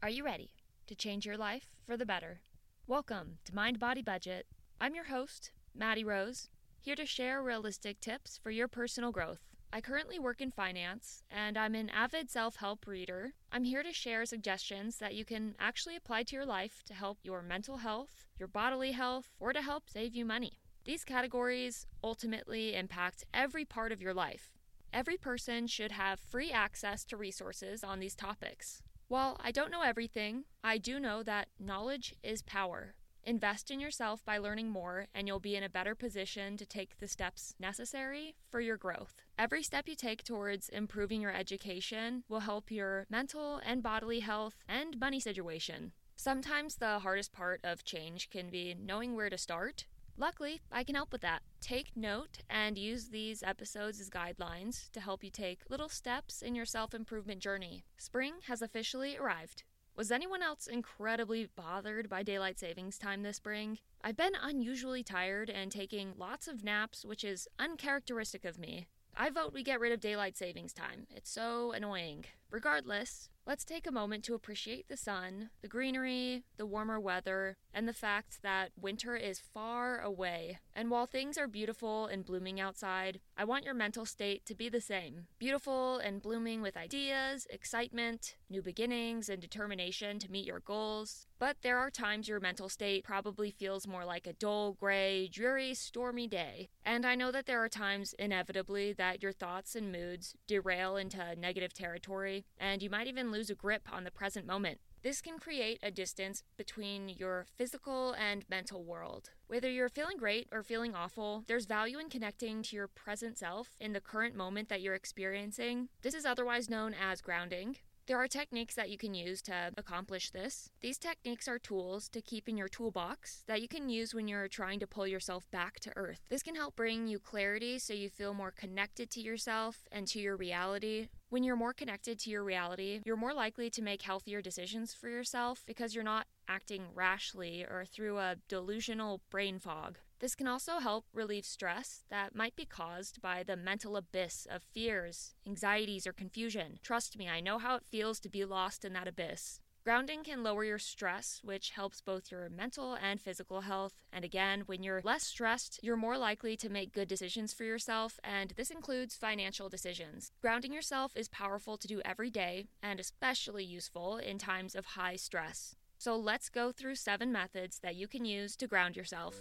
Are you ready to change your life for the better? Welcome to Mind Body Budget. I'm your host, Maddie Rose, here to share realistic tips for your personal growth. I currently work in finance, and I'm an avid self-help reader. I'm here to share suggestions that you can actually apply to your life to help your mental health, your bodily health, or to help save you money. These categories ultimately impact every part of your life. Every person should have free access to resources on these topics. While I don't know everything, I do know that knowledge is power. Invest in yourself by learning more, and you'll be in a better position to take the steps necessary for your growth. Every step you take towards improving your education will help your mental and bodily health and money situation. Sometimes the hardest part of change can be knowing where to start. Luckily, I can help with that. Take note and use these episodes as guidelines to help you take little steps in your self-improvement journey. Spring has officially arrived. Was anyone else incredibly bothered by daylight savings time this spring? I've been unusually tired and taking lots of naps, which is uncharacteristic of me. I vote we get rid of daylight savings time. It's so annoying. Regardless, let's take a moment to appreciate the sun, the greenery, the warmer weather, and the fact that winter is far away. And while things are beautiful and blooming outside, I want your mental state to be the same. Beautiful and blooming with ideas, excitement, new beginnings, and determination to meet your goals. But there are times your mental state probably feels more like a dull, gray, dreary, stormy day. And I know that there are times, inevitably, that your thoughts and moods derail into negative territory, and you might even lose a grip on the present moment. This can create a distance between your physical and mental world. Whether you're feeling great or feeling awful, there's value in connecting to your present self in the current moment that you're experiencing. This is otherwise known as grounding. There are techniques that you can use to accomplish this. These techniques are tools to keep in your toolbox that you can use when you're trying to pull yourself back to earth. This can help bring you clarity so you feel more connected to yourself and to your reality. When you're more connected to your reality, you're more likely to make healthier decisions for yourself because you're not acting rashly or through a delusional brain fog. This can also help relieve stress that might be caused by the mental abyss of fears, anxieties, or confusion. Trust me, I know how it feels to be lost in that abyss. Grounding can lower your stress, which helps both your mental and physical health. And again, when you're less stressed, you're more likely to make good decisions for yourself, and this includes financial decisions. Grounding yourself is powerful to do every day, and especially useful in times of high stress. So let's go through 7 methods that you can use to ground yourself.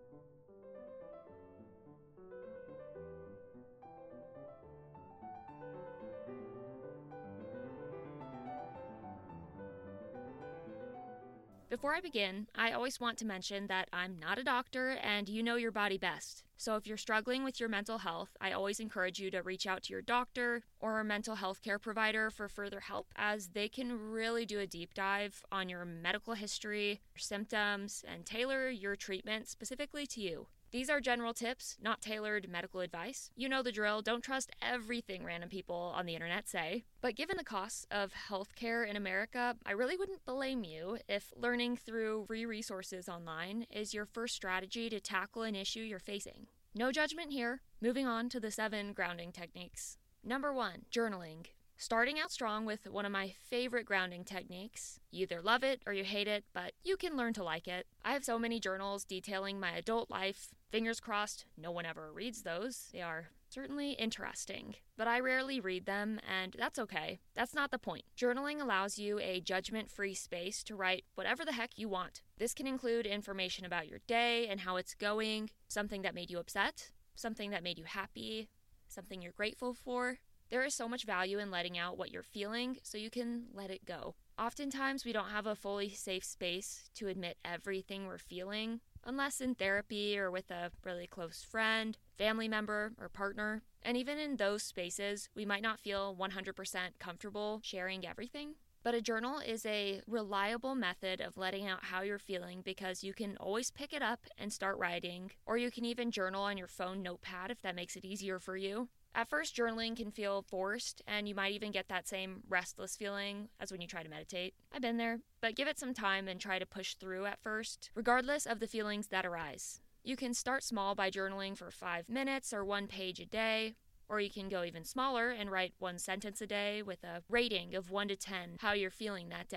Before I begin, I always want to mention that I'm not a doctor and you know your body best. So if you're struggling with your mental health, I always encourage you to reach out to your doctor or a mental health care provider for further help, as they can really do a deep dive on your medical history, your symptoms, and tailor your treatment specifically to you. These are general tips, not tailored medical advice. You know the drill. Don't trust everything random people on the internet say. But given the costs of healthcare in America, I really wouldn't blame you if learning through free resources online is your first strategy to tackle an issue you're facing. No judgment here. Moving on to the 7 grounding techniques. Number 1, journaling. Starting out strong with one of my favorite grounding techniques. You either love it or you hate it, but you can learn to like it. I have so many journals detailing my adult life. Fingers crossed, no one ever reads those. They are certainly interesting, but I rarely read them, and that's okay. That's not the point. Journaling allows you a judgment-free space to write whatever the heck you want. This can include information about your day and how it's going, something that made you upset, something that made you happy, something you're grateful for. There is so much value in letting out what you're feeling so you can let it go. Oftentimes, we don't have a fully safe space to admit everything we're feeling, unless in therapy or with a really close friend, family member, or partner. And even in those spaces, we might not feel 100% comfortable sharing everything. But a journal is a reliable method of letting out how you're feeling because you can always pick it up and start writing, or you can even journal on your phone notepad if that makes it easier for you. At first, journaling can feel forced, and you might even get that same restless feeling as when you try to meditate. I've been there, but give it some time and try to push through at first, regardless of the feelings that arise. You can start small by journaling for 5 minutes or 1 page a day, or you can go even smaller and write 1 sentence a day with a rating of 1 to 10 how you're feeling that day.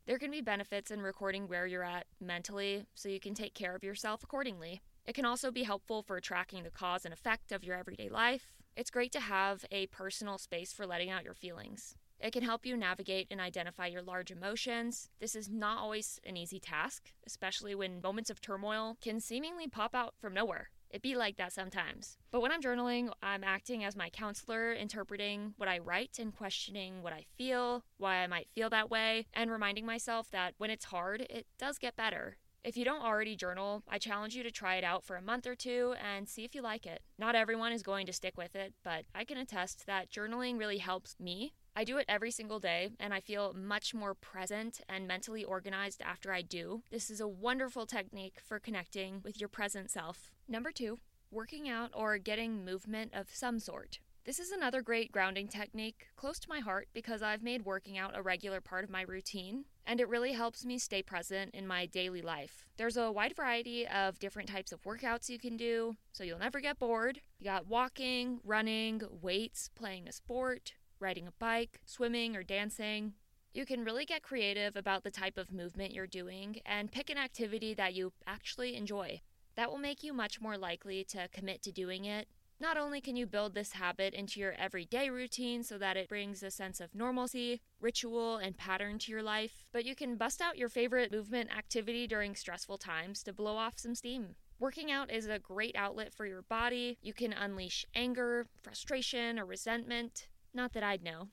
There can be benefits in recording where you're at mentally so you can take care of yourself accordingly. It can also be helpful for tracking the cause and effect of your everyday life. It's great to have a personal space for letting out your feelings. It can help you navigate and identify your large emotions. This is not always an easy task, especially when moments of turmoil can seemingly pop out from nowhere. It be like that sometimes. But when I'm journaling, I'm acting as my counselor, interpreting what I write and questioning what I feel, why I might feel that way, and reminding myself that when it's hard, it does get better. If you don't already journal, I challenge you to try it out for a month or two and see if you like it. Not everyone is going to stick with it, but I can attest that journaling really helps me. I do it every single day, and I feel much more present and mentally organized after I do. This is a wonderful technique for connecting with your present self. Number 2, working out or getting movement of some sort. This is another great grounding technique, close to my heart because I've made working out a regular part of my routine, and it really helps me stay present in my daily life. There's a wide variety of different types of workouts you can do, so you'll never get bored. You got walking, running, weights, playing a sport, riding a bike, swimming, or dancing. You can really get creative about the type of movement you're doing and pick an activity that you actually enjoy. That will make you much more likely to commit to doing it. Not only can you build this habit into your everyday routine so that it brings a sense of normalcy, ritual, and pattern to your life, but you can bust out your favorite movement activity during stressful times to blow off some steam. Working out is a great outlet for your body. You can unleash anger, frustration, or resentment. Not that I'd know.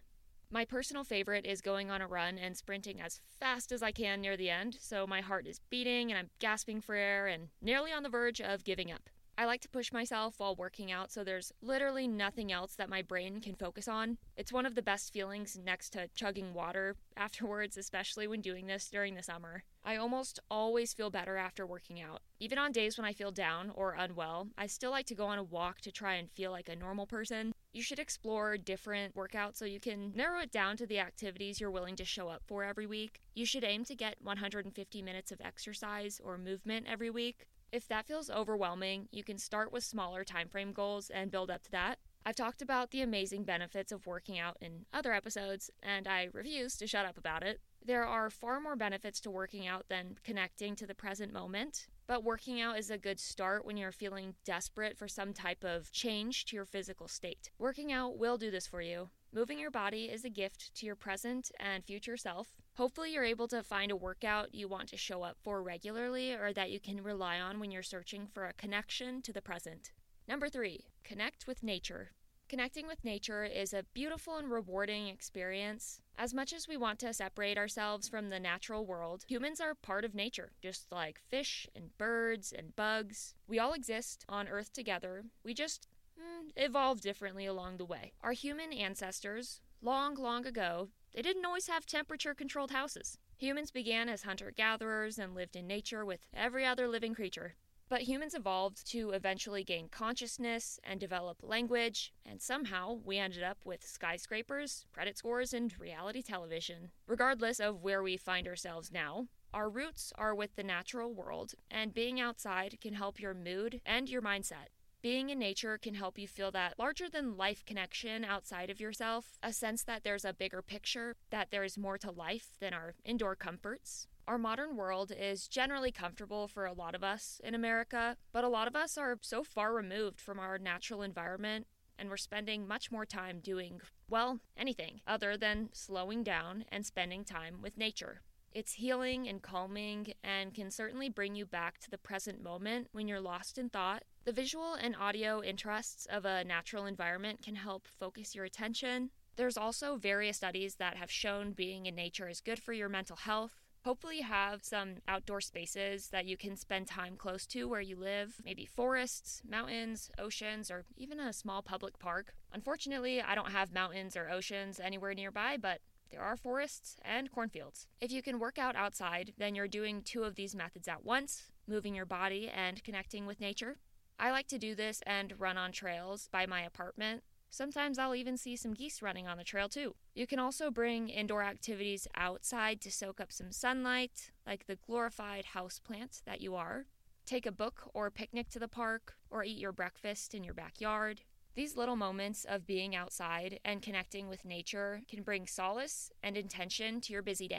My personal favorite is going on a run and sprinting as fast as I can near the end, so my heart is beating and I'm gasping for air and nearly on the verge of giving up. I like to push myself while working out, so there's literally nothing else that my brain can focus on. It's one of the best feelings next to chugging water afterwards, especially when doing this during the summer. I almost always feel better after working out. Even on days when I feel down or unwell, I still like to go on a walk to try and feel like a normal person. You should explore different workouts so you can narrow it down to the activities you're willing to show up for every week. You should aim to get 150 minutes of exercise or movement every week. If that feels overwhelming, you can start with smaller time frame goals and build up to that. I've talked about the amazing benefits of working out in other episodes, and I refuse to shut up about it. There are far more benefits to working out than connecting to the present moment, but working out is a good start when you're feeling desperate for some type of change to your physical state. Working out will do this for you. Moving your body is a gift to your present and future self. Hopefully you're able to find a workout you want to show up for regularly or that you can rely on when you're searching for a connection to the present. Number 3, connect with nature. Connecting with nature is a beautiful and rewarding experience. As much as we want to separate ourselves from the natural world, humans are part of nature, just like fish and birds and bugs. We all exist on Earth together. We just evolved differently along the way. Our human ancestors, long ago, they didn't always have temperature-controlled houses. Humans began as hunter-gatherers and lived in nature with every other living creature. But humans evolved to eventually gain consciousness and develop language, and somehow we ended up with skyscrapers, credit scores, and reality television. Regardless of where we find ourselves now, our roots are with the natural world, and being outside can help your mood and your mindset. Being in nature can help you feel that larger-than-life connection outside of yourself, a sense that there's a bigger picture, that there is more to life than our indoor comforts. Our modern world is generally comfortable for a lot of us in America, but a lot of us are so far removed from our natural environment, and we're spending much more time doing, well, anything other than slowing down and spending time with nature. It's healing and calming and can certainly bring you back to the present moment when you're lost in thought. The visual and audio interests of a natural environment can help focus your attention. There's also various studies that have shown being in nature is good for your mental health. Hopefully you have some outdoor spaces that you can spend time close to where you live, maybe forests, mountains, oceans, or even a small public park. Unfortunately, I don't have mountains or oceans anywhere nearby, but there are forests and cornfields. If you can work out outside, then you're doing 2 of these methods at once, moving your body and connecting with nature. I like to do this and run on trails by my apartment. Sometimes I'll even see some geese running on the trail too. You can also bring indoor activities outside to soak up some sunlight, like the glorified houseplant that you are. Take a book or picnic to the park, or eat your breakfast in your backyard. These little moments of being outside and connecting with nature can bring solace and intention to your busy day.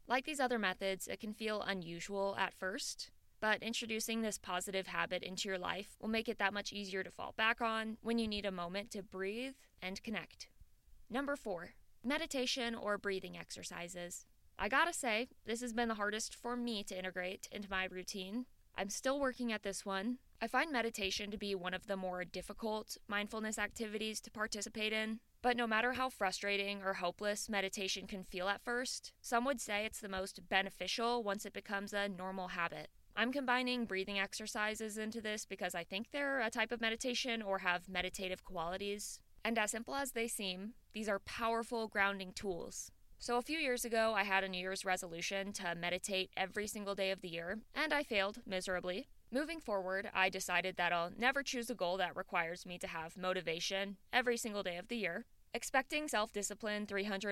Like these other methods, it can feel unusual at first, but introducing this positive habit into your life will make it that much easier to fall back on when you need a moment to breathe and connect. Number 4, meditation or breathing exercises. I gotta say, this has been the hardest for me to integrate into my routine. I'm still working at this one. I find meditation to be one of the more difficult mindfulness activities to participate in. But no matter how frustrating or hopeless meditation can feel at first, some would say it's the most beneficial once it becomes a normal habit. I'm combining breathing exercises into this because I think they're a type of meditation or have meditative qualities. And as simple as they seem, these are powerful grounding tools. So a few years ago, I had a New Year's resolution to meditate every single day of the year, and I failed miserably. Moving forward, I decided that I'll never choose a goal that requires me to have motivation every single day of the year. Expecting self-discipline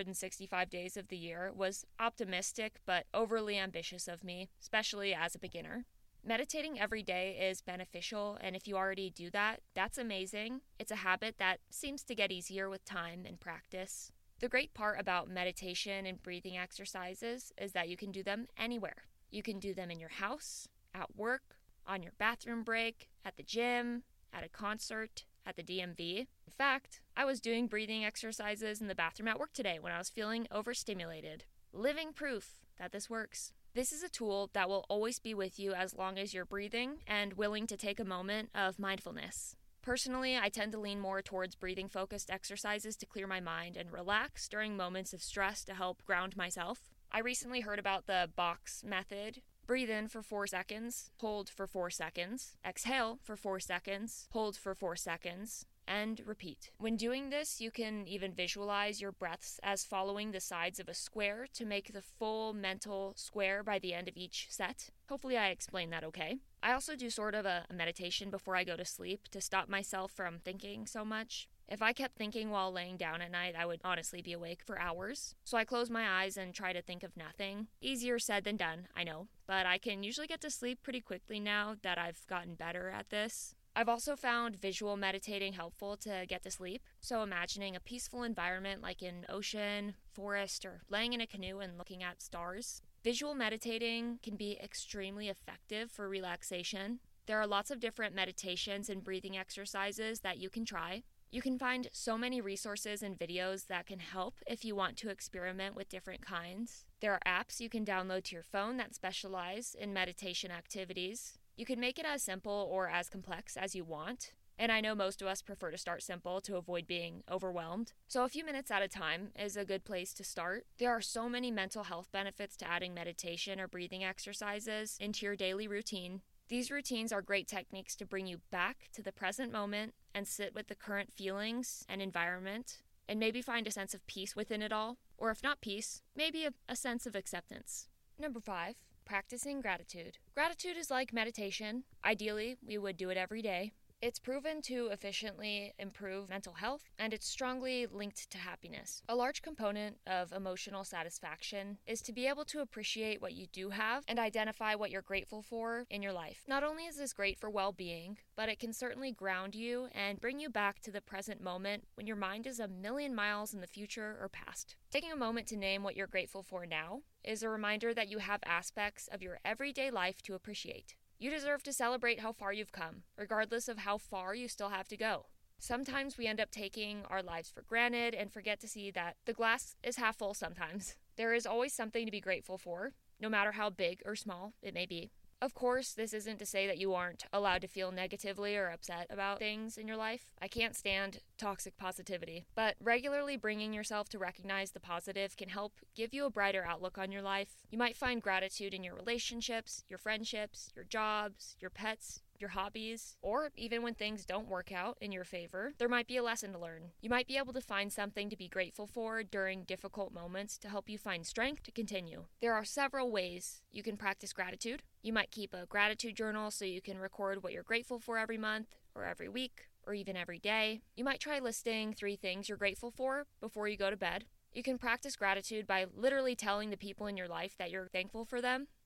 365 days of the year was optimistic but overly ambitious of me, especially as a beginner. Meditating every day is beneficial, and if you already do that, that's amazing. It's a habit that seems to get easier with time and practice. The great part about meditation and breathing exercises is that you can do them anywhere. You can do them in your house, at work, on your bathroom break, at the gym, at a concert, at the DMV. In fact, I was doing breathing exercises in the bathroom at work today when I was feeling overstimulated. Living proof that this works. This is a tool that will always be with you as long as you're breathing and willing to take a moment of mindfulness. Personally, I tend to lean more towards breathing-focused exercises to clear my mind and relax during moments of stress to help ground myself. I recently heard about the box method. Breathe in for 4 seconds, hold for 4 seconds, exhale for 4 seconds, hold for 4 seconds, and repeat. When doing this, you can even visualize your breaths as following the sides of a square to make the full mental square by the end of each set. Hopefully I explained that okay. I also do sort of a meditation before I go to sleep to stop myself from thinking so much. If I kept thinking while laying down at night, I would honestly be awake for hours. So I close my eyes and try to think of nothing. Easier said than done, I know, but I can usually get to sleep pretty quickly now that I've gotten better at this. I've also found visual meditating helpful to get to sleep. So imagining a peaceful environment like an ocean, forest, or laying in a canoe and looking at stars. Visual meditating can be extremely effective for relaxation. There are lots of different meditations and breathing exercises that you can try. You can find so many resources and videos that can help if you want to experiment with different kinds. There are apps you can download to your phone that specialize in meditation activities. You can make it as simple or as complex as you want. And I know most of us prefer to start simple to avoid being overwhelmed. So a few minutes at a time is a good place to start. There are so many mental health benefits to adding meditation or breathing exercises into your daily routine. These routines are great techniques to bring you back to the present moment and sit with the current feelings and environment, and maybe find a sense of peace within it all, or if not peace, maybe a sense of acceptance. Number 5, practicing gratitude. Gratitude is like meditation. Ideally, we would do it every day. It's proven to efficiently improve mental health, and it's strongly linked to happiness. A large component of emotional satisfaction is to be able to appreciate what you do have and identify what you're grateful for in your life. Not only is this great for well-being, but it can certainly ground you and bring you back to the present moment when your mind is a million miles in the future or past. Taking a moment to name what you're grateful for now is a reminder that you have aspects of your everyday life to appreciate. You deserve to celebrate how far you've come, regardless of how far you still have to go. Sometimes we end up taking our lives for granted and forget to see that the glass is half full sometimes. There is always something to be grateful for, no matter how big or small it may be. Of course, this isn't to say that you aren't allowed to feel negatively or upset about things in your life. I can't stand toxic positivity, but regularly bringing yourself to recognize the positive can help give you a brighter outlook on your life. You might find gratitude in your relationships, your friendships, your jobs, your pets, your hobbies, or even when things don't work out in your favor, there might be a lesson to learn. You might be able to find something to be grateful for during difficult moments to help you find strength to continue. There are several ways you can practice gratitude. You might keep a gratitude journal so you can record what you're grateful for every month or every week or even every day. You might try listing 3 things you're grateful for before you go to bed. You can practice gratitude by literally telling the people in your life that you're thankful for them.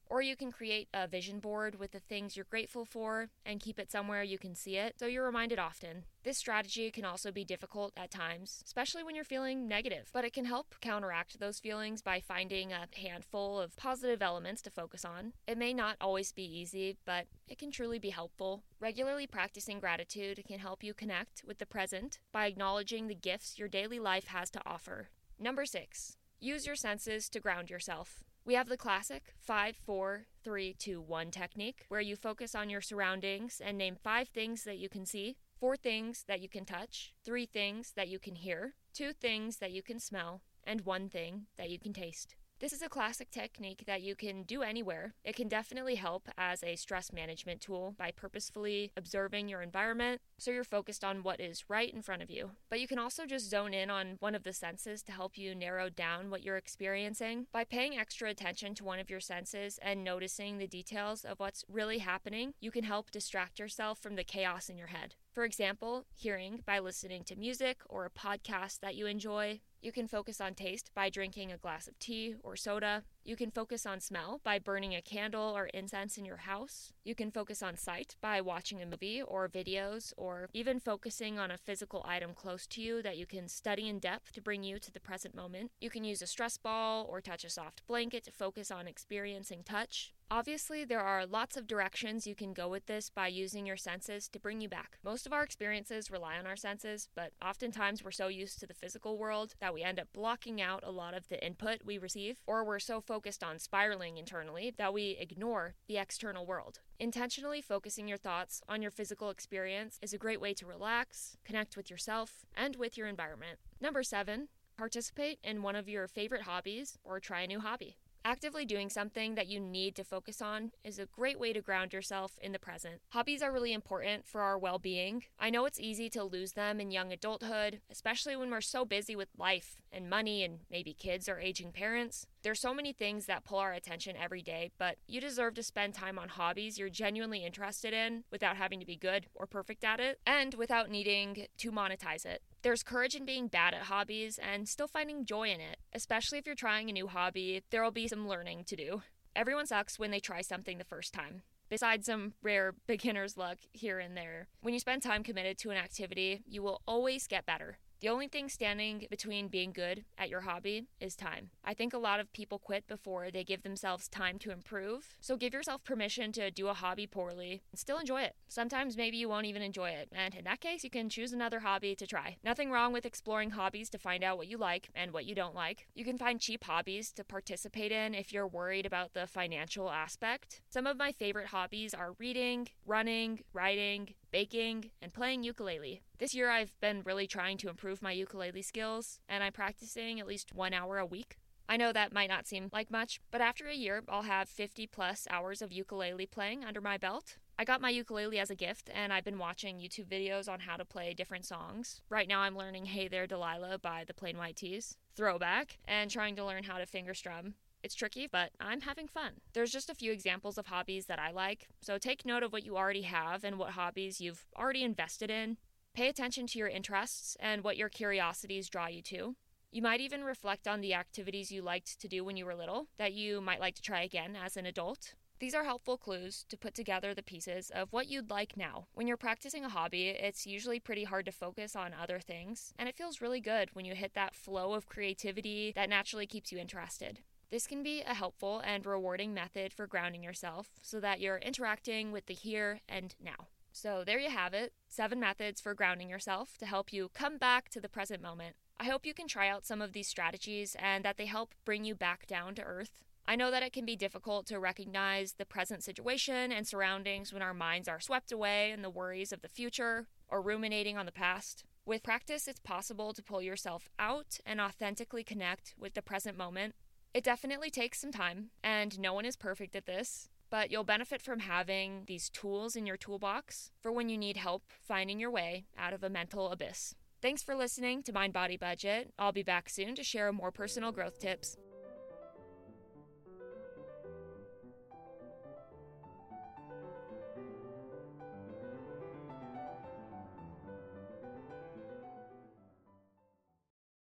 Or you can create a vision board with the things you're grateful for and keep it somewhere you can see it so you're reminded often. This strategy can also be difficult at times, especially when you're feeling negative, but it can help counteract those feelings by finding a handful of positive elements to focus on. It may not always be easy, but it can truly be helpful. Regularly practicing gratitude can help you connect with the present by acknowledging the gifts your daily life has to offer. Number 6, use your senses to ground yourself. We have the classic 5, 4, 3, 2, 1 technique, where you focus on your surroundings and name 5 things that you can see, 4 things that you can touch, 3 things that you can hear, 2 things that you can smell, and 1 thing that you can taste. This is a classic technique that you can do anywhere. It can definitely help as a stress management tool by purposefully observing your environment so you're focused on what is right in front of you. But you can also just zone in on one of the senses to help you narrow down what you're experiencing. By paying extra attention to one of your senses and noticing the details of what's really happening, you can help distract yourself from the chaos in your head. For example, hearing by listening to music or a podcast that you enjoy. You can focus on taste by drinking a glass of tea or soda. You can focus on smell by burning a candle or incense in your house. You can focus on sight by watching a movie or videos, or even focusing on a physical item close to you that you can study in depth to bring you to the present moment. You can use a stress ball or touch a soft blanket to focus on experiencing touch. Obviously, there are lots of directions you can go with this by using your senses to bring you back. Most of our experiences rely on our senses, but oftentimes we're so used to the physical world that we end up blocking out a lot of the input we receive, or we're so focused on spiraling internally that we ignore the external world. Intentionally focusing your thoughts on your physical experience is a great way to relax, connect with yourself, and with your environment. Number 7, participate in one of your favorite hobbies or try a new hobby. Actively doing something that you need to focus on is a great way to ground yourself in the present. Hobbies are really important for our well-being. I know it's easy to lose them in young adulthood, especially when we're so busy with life and money and maybe kids or aging parents. There's so many things that pull our attention every day, but you deserve to spend time on hobbies you're genuinely interested in without having to be good or perfect at it, and without needing to monetize it. There's courage in being bad at hobbies and still finding joy in it. Especially if you're trying a new hobby, there will be some learning to do. Everyone sucks when they try something the first time. Besides some rare beginner's luck here and there, when you spend time committed to an activity, you will always get better. The only thing standing between being good at your hobby is time. I think a lot of people quit before they give themselves time to improve, so give yourself permission to do a hobby poorly and still enjoy it. Sometimes maybe you won't even enjoy it, and in that case, you can choose another hobby to try. Nothing wrong with exploring hobbies to find out what you like and what you don't like. You can find cheap hobbies to participate in if you're worried about the financial aspect. Some of my favorite hobbies are reading, running, writing, baking, and playing ukulele. This year I've been really trying to improve my ukulele skills, and I'm practicing at least 1 hour a week. I know that might not seem like much, but after a year I'll have 50 plus hours of ukulele playing under my belt. I got my ukulele as a gift, and I've been watching YouTube videos on how to play different songs. Right now I'm learning Hey There Delilah by the Plain White T's, throwback, and trying to learn how to finger strum. It's tricky, but I'm having fun. There's just a few examples of hobbies that I like, so take note of what you already have and what hobbies you've already invested in. Pay attention to your interests and what your curiosities draw you to. You might even reflect on the activities you liked to do when you were little that you might like to try again as an adult. These are helpful clues to put together the pieces of what you'd like now. When you're practicing a hobby, it's usually pretty hard to focus on other things, and it feels really good when you hit that flow of creativity that naturally keeps you interested. This can be a helpful and rewarding method for grounding yourself so that you're interacting with the here and now. So there you have it, 7 methods for grounding yourself to help you come back to the present moment. I hope you can try out some of these strategies and that they help bring you back down to earth. I know that it can be difficult to recognize the present situation and surroundings when our minds are swept away in the worries of the future or ruminating on the past. With practice, it's possible to pull yourself out and authentically connect with the present moment. It definitely takes some time, and no one is perfect at this, but you'll benefit from having these tools in your toolbox for when you need help finding your way out of a mental abyss. Thanks for listening to Mind Body Budget. I'll be back soon to share more personal growth tips.